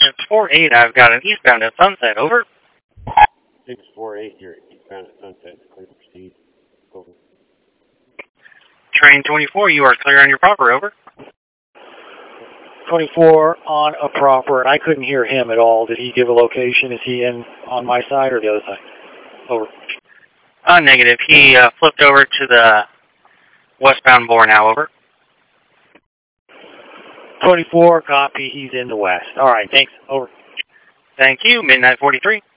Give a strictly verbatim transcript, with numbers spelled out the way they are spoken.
six four eight, I've got an eastbound at Sunset, over. six four eight, you're eastbound at Sunset, clear to proceed, over. Train twenty-four, you are clear on your proper, over. twenty-four on a proper. I couldn't hear him at all. Did he give a location? Is he in on my side or the other side? Over. Uh, negative. He uh, flipped over to the westbound bore now, over. twenty-four, copy. He's in the west. All right, thanks. Over. Thank you. Midnight forty-three.